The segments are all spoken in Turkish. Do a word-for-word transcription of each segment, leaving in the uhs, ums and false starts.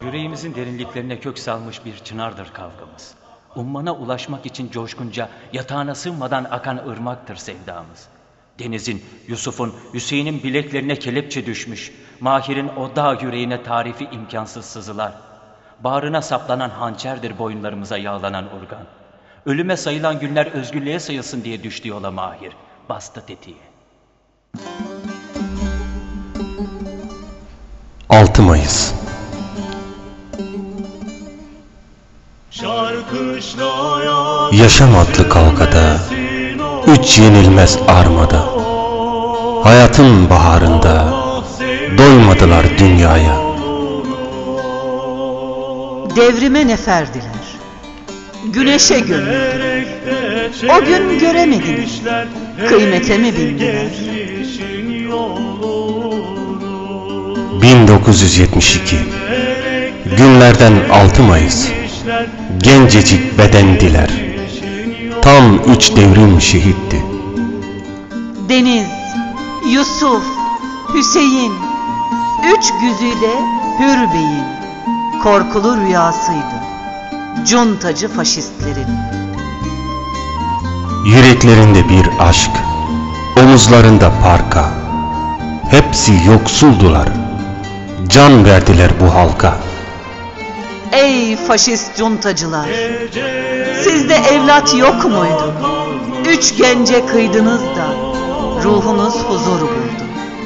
Yüreğimizin derinliklerine kök salmış bir çınardır kavgamız. Ummana ulaşmak için coşkunca, yatağına sığmadan akan ırmaktır sevdamız. Deniz'in, Yusuf'un, Hüseyin'in bileklerine kelepçe düşmüş, Mahir'in o dağ yüreğine tarifi imkansız sızılar. Bağrına saplanan hançerdir boyunlarımıza yağlanan urgan. Ölüme sayılan günler özgürlüğe sayılsın diye düştü yola Mahir, bastı tetiğe. altı Mayıs. Yaşam adlı kavgada, üç yenilmez armada, hayatın baharında doymadılar dünyaya. Devrime neferdiler, güneşe gömüldüler. O gün göremediler, kıymete mi bindiler? bin dokuz yüz yetmiş iki Günlerden altı Mayıs. Gencecik bedendiler. Tam üç devrim şehitti. Deniz, Yusuf, Hüseyin, üç güzide Hür Bey'in korkulu rüyasıydı cuntacı faşistlerin. Yüreklerinde bir aşk, omuzlarında parka. Hepsi yoksuldular, can verdiler bu halka. Ey faşist cuntacılar, sizde evlat yok muydu? Üç gence kıydınız da ruhunuz huzur buldu.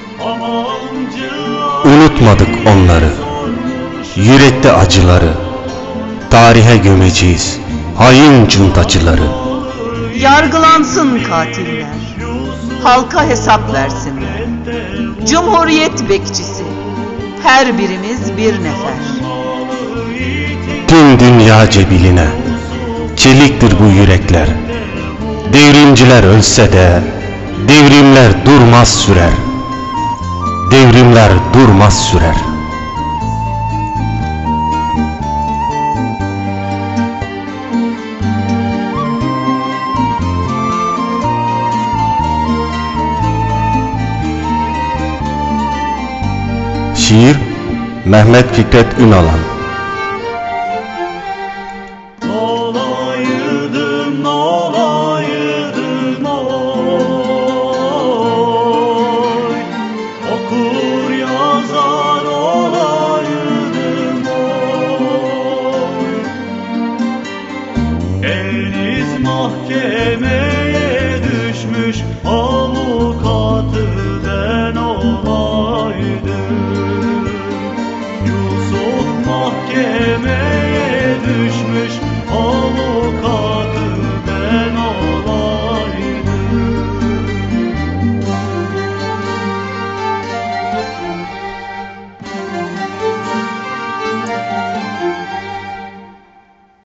Unutmadık onları, yürekte acıları. Tarihe gömeceğiz hain cuntacıları. Yargılansın katiller, halka hesap versinler. Cumhuriyet bekçisi, her birimiz bir nefer. Tüm dünyaca biline çeliktir bu yürekler. Devrimciler ölse de devrimler durmaz sürer. Devrimler durmaz sürer. Şiir Mehmet Fikret Ünalan.